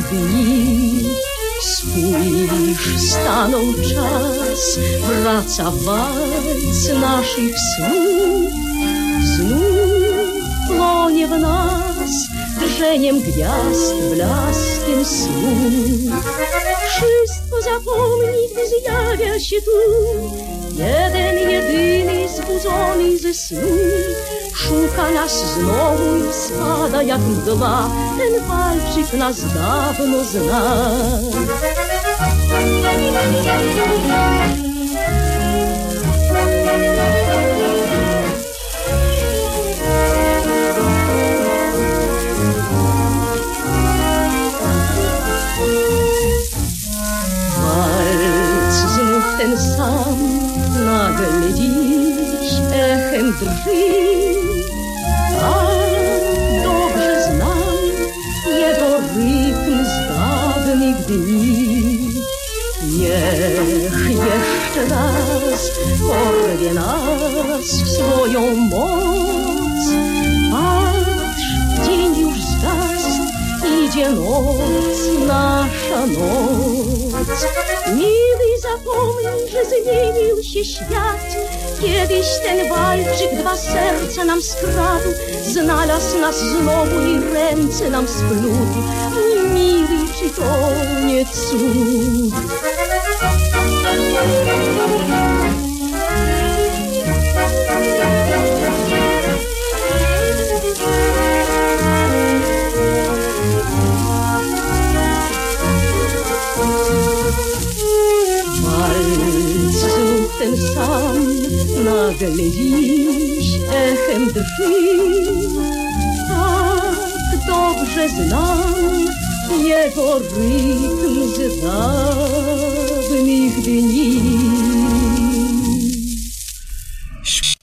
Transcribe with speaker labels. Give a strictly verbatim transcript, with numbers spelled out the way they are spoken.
Speaker 1: dni. Spójrz, stanął czas, wraca walc naszych snów. Znów płonie w nas drżeniem gwiazd, blaskiem snu. Wszystko zapomni, gdy zjawia się tu jeden, jedyny, zbudzony ze snu. Szuka nas znowu i spada jak mgła, ten walczyk nas dawno zna. Walc znów ten sam, nagle dziś echem drży. Tak dobrze znam jego rytm z dawnych dni. Niech jeszcze raz porwie nas w swoją moc. Patrz, dzień już zgasł, idzie noc, nasza noc. Miły, zapomnij, że zmienił się świat. Kiedyś ten walczyk dwa serca nam skradł, znalazł nas znowu i ręce nam splótł. Mój miły, czy to nie cud? Walc znów ten sam, nagle dziś echem drży. Tak dobrze znam jego rytm z dawnych dni.